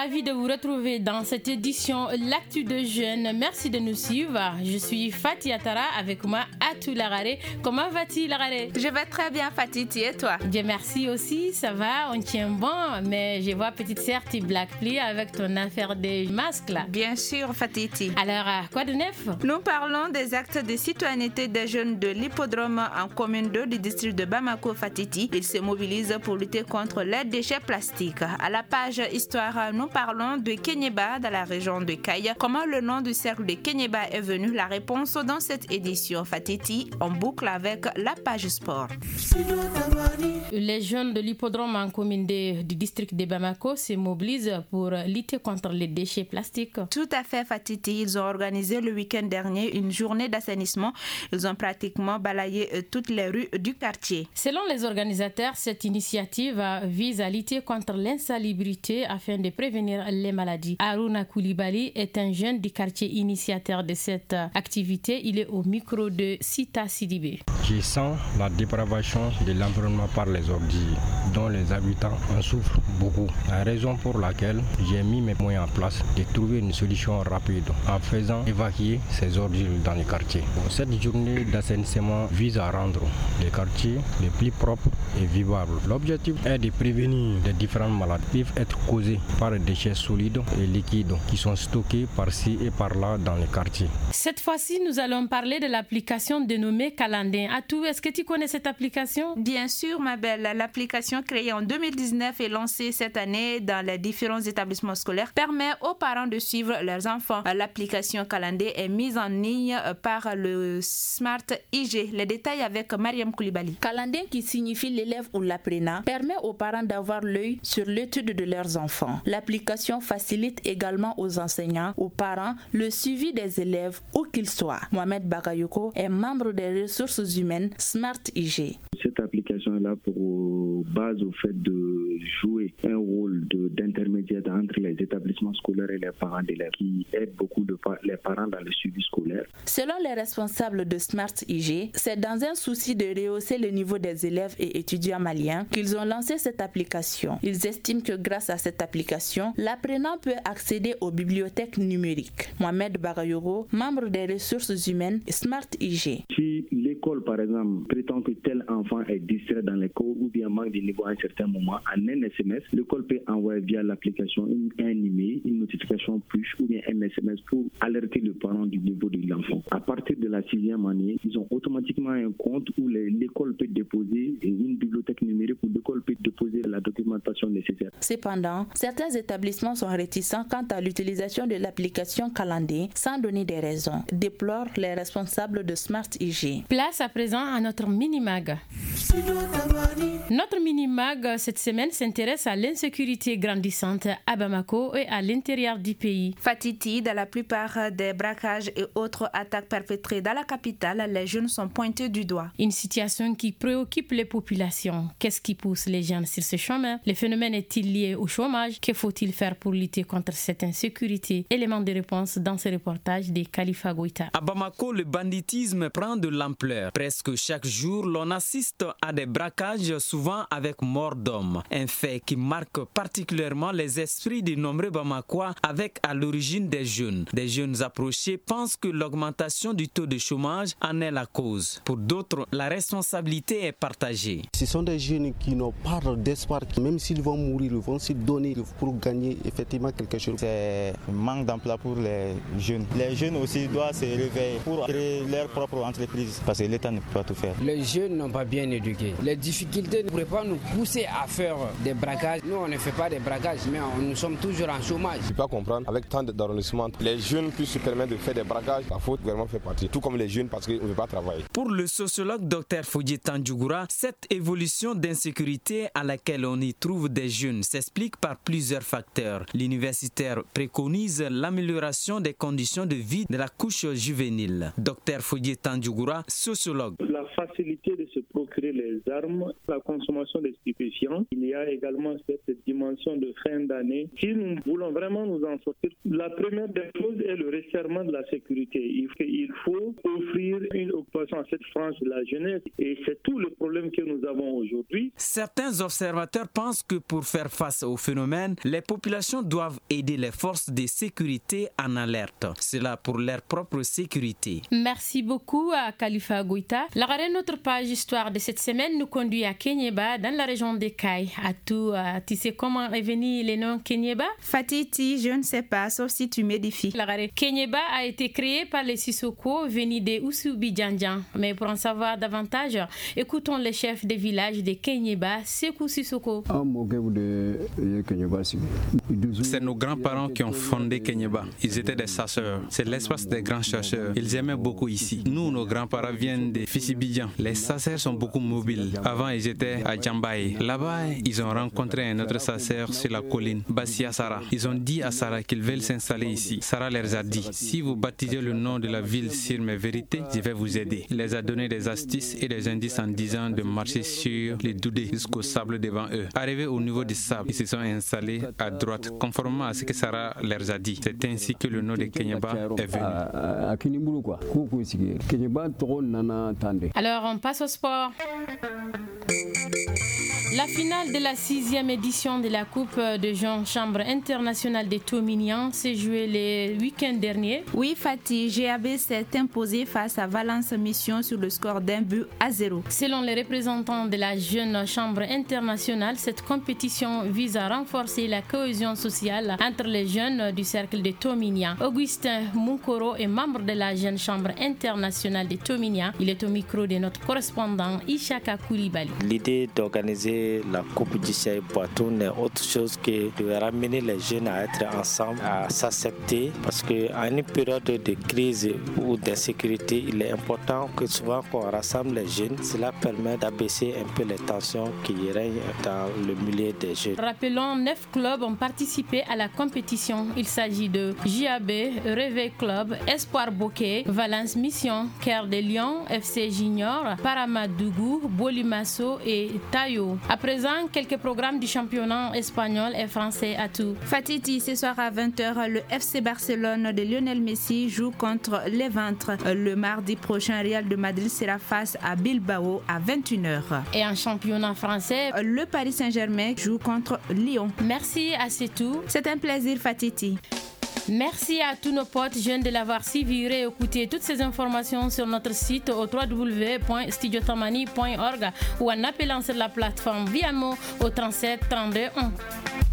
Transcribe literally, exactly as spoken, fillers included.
ravie de vous retrouver dans cette édition L'actu de jeunes. Merci de nous suivre. Je suis Fatih Atara avec moi Atou Larare. Comment vas-tu Larare? Je vais très bien Fatih, et toi? Dieu merci aussi, ça va, on tient bon. Mais je vois petite sœur, tu blackpli avec ton affaire des masques là. Bien sûr Fatih. Alors, quoi de neuf? Nous parlons des actes de citoyenneté des jeunes de l'hippodrome en commune deux du district de Bamako Fatiti. Ils se mobilisent pour lutter contre les déchets plastiques. À la page Histoire, nous parlons de Kenyeba dans la région de Kaye. Comment le nom du cercle de Kenyeba est venu? La réponse dans cette édition Fatiti. On boucle avec la page Sport. Les jeunes de l'hippodrome en commune deux du district de Bamako se mobilisent pour lutter contre les déchets plastiques. Tout à fait Fatiti. Ils ont organisé le week-end dernier une journée d'assainissement. Ils ont pratiquement balayé toutes les rues du quartier. Selon les organisateurs, cette initiative vise à lutter contre l'insalubrité afin de prévenir les maladies. Aruna Koulibaly est un jeune du quartier initiateur de cette activité. Il est au micro de Sita Sidibé. Je sens la dépravation de l'environnement par les ordures, dont les habitants en souffrent beaucoup. La raison pour laquelle j'ai mis mes moyens en place de trouver une solution rapide en faisant évacuer ces ordures dans les quartiers. Cette journée d'assainissement vise à rendre les quartiers les plus propres et vivables. L'objectif est de prévenir les différentes maladies qui peuvent être causées par des déchets solides et liquides qui sont stockés par-ci et par-là dans les quartiers. Cette fois-ci, nous allons parler de l'application dénommée Kalandé. Atou, est-ce que tu connais cette application? Bien sûr, ma belle. L'application créée en deux mille dix-neuf et lancée cette année dans les différents établissements scolaires permet aux parents de suivre leurs enfants. L'application Kalandé est mise en ligne par le Smart I G. Les détails avec Mariam Koulibaly. Kalandé, qui signifie l'élève ou l'apprenant, permet aux parents d'avoir l'œil sur l'étude de leurs enfants. L'application facilite également aux enseignants, aux parents, le suivi des élèves où qu'ils soient. Mohamed Bagayoko est membre des ressources humaines Smart I G. Cette application est là pour base au fait de jouer un rôle de, d'intermédiaire entre les établissements scolaires et les parents d'élèves qui aident beaucoup de, les parents dans le suivi scolaire. Selon les responsables de Smart I G, c'est dans un souci de rehausser le niveau des élèves et étudiants maliens qu'ils ont lancé cette application. Ils estiment que grâce à cette application, l'apprenant peut accéder aux bibliothèques numériques. Mohamed Bagayoro, membre des ressources humaines Smart I G. Si l'école, par exemple, prétend que tel enfant est distrait dans les cours ou bien manque de niveau à un certain moment, en un S M S, l'école peut envoyer via l'application un email, une notification push ou bien un S M S pour alerter le parent du niveau de l'enfant. À partir de la sixième année, ils ont automatiquement un compte où les, l'école peut déposer une bibliothèque numérique où l'école peut déposer la documentation nécessaire. Cependant, certains établissements sont réticents quant à l'utilisation de l'application Kalandé sans donner des raisons, déplorent les responsables de Smart I G. Place à présent à notre mini-mag. Notre mini-mag cette semaine s'intéresse à l'insécurité grandissante à Bamako et à l'intérieur du pays. Fatiti, dans la plupart des braquages et autres attaques perpétrées dans la capitale, les jeunes sont pointés du doigt. Une situation qui préoccupe les populations. Qu'est-ce qui pousse les jeunes sur ce chemin? Le phénomène est-il lié au chômage? Que faut-il faire pour lutter contre cette insécurité? Élément de réponse dans ce reportage de Khalifa Goïta. À Bamako, le banditisme prend de l'ampleur. Presque chaque jour, l'on assiste à des braquages, souvent avec mort d'homme. Un fait qui marque particulièrement les esprits de nombreux Bamakois avec à l'origine des jeunes. Des jeunes approchés pensent que l'augmentation du taux de chômage en est la cause. Pour d'autres, la responsabilité est partagée. Ce sont des jeunes qui n'ont pas d'espoir. Même s'ils vont mourir, ils vont se donner pour gagner effectivement quelque chose. C'est un manque d'emploi pour les jeunes. Les jeunes aussi doivent se réveiller pour créer leur propre entreprise parce que l'État ne peut pas tout faire. Les jeunes n'ont pas bien éduqué. Les difficultés ne pourraient pas nous pousser à faire des braquages. Nous, on ne fait pas des braquages, mais on, nous sommes toujours en chômage. Je ne peux pas comprendre, avec tant d'arrondissements, les jeunes puissent se permettre de faire des braquages. La faute vraiment fait partie, tout comme les jeunes parce qu'ils ne veulent pas travailler. Pour le sociologue Dr Fodji Tandjougoura, cette évolution d'insécurité à laquelle on y trouve des jeunes s'explique par plusieurs facteurs. L'universitaire préconise l'amélioration des conditions de vie de la couche juvénile. Dr Fodji Tandjougoura, sociologue. La facilité de se procurer les armes, la consommation des stupéfiants. Il y a également cette dimension de fin d'année. Si nous voulons vraiment nous en sortir, la première des choses est le resserrement de la sécurité. Il faut offrir une occupation à cette frange de la jeunesse et c'est tout le problème que nous avons aujourd'hui. Certains observateurs pensent que pour faire face au phénomène, les populations doivent aider les forces de sécurité en alerte. Cela pour leur propre sécurité. Merci beaucoup à Khalifa Goïta. La notre page histoire de cette semaine nous conduit à Kenyeba, dans la région de Kai. À tout, tu sais comment est venu le nom Kenyeba? Fatiti, je ne sais pas, sauf si tu m'édifies. La Kenyeba a été créé par les Sissoko venus de Oussoubi-Djanjan. Mais pour en savoir davantage, écoutons le chef des villages de Kenyeba, Sekou Sissoko. C'est nos grands-parents qui ont fondé Kenyeba. Ils étaient des chasseurs. C'est l'espace des grands chercheurs. Ils aimaient beaucoup ici. Nous, nos grands-parents viennent de Fissibidjan. Les chasseurs sont beaucoup mobiles. Avant, ils étaient à Djambaye. Là-bas, ils ont rencontré un autre chasseur sur la colline, Bassia Sarah. Ils ont dit à Sarah qu'ils veulent s'installer ici. Sarah leur a dit, si vous baptisez le nom de la ville sur mes vérités, je vais vous aider. Il les a donné des astuces et des indices en disant de marcher sur les doudés jusqu'au sable devant eux. Arrivés au niveau du sable, ils se sont installés à droite, conformément à ce que Sarah leur a dit. C'est ainsi que le nom de Kenyeba est venu. Alors on passe au sport. La finale de la sixième édition de la Coupe de Jean Chambre internationale de Tominian s'est jouée le week-end dernier. Oui, Fatih, G A B s'est imposé face à Valence Mission sur le score d'un but à zéro. Selon les représentants de la Jeune Chambre internationale, cette compétition vise à renforcer la cohésion sociale entre les jeunes du cercle de Tominian. Augustin Munkoro est membre de la Jeune Chambre internationale de Tominian. Il est au micro de notre correspondant Ishaka Koulibaly. L'idée d'organiser la Coupe du Sahel Poitou n'est autre chose que de ramener les jeunes à être ensemble, à s'accepter, parce qu'à une période de crise ou d'insécurité, il est important que souvent qu'on rassemble les jeunes. Cela permet d'abaisser un peu les tensions qui règnent dans le milieu des jeunes. Rappelons, neuf clubs ont participé à la compétition. Il s'agit de J A B, Réveil Club, Espoir Bokeh, Valence Mission, Cœur de Lion, F C Junior, Paramadougou, Bolimasso et Tayo. À présent, quelques programmes du championnat espagnol et français à tout. Fatiti, ce soir à vingt heures, le F C Barcelone de Lionel Messi joue contre les Ventres. Le mardi prochain, Real de Madrid sera face à Bilbao à vingt et une heures. Et en championnat français, le Paris Saint-Germain joue contre Lyon. Merci à c'est tout. C'est un plaisir, Fatiti. Merci à tous nos potes jeunes de l'avoir suivi et écouté toutes ces informations sur notre site au w w w point studio tamani point org ou en appelant sur la plateforme Viamo au trente-sept trente-deux un.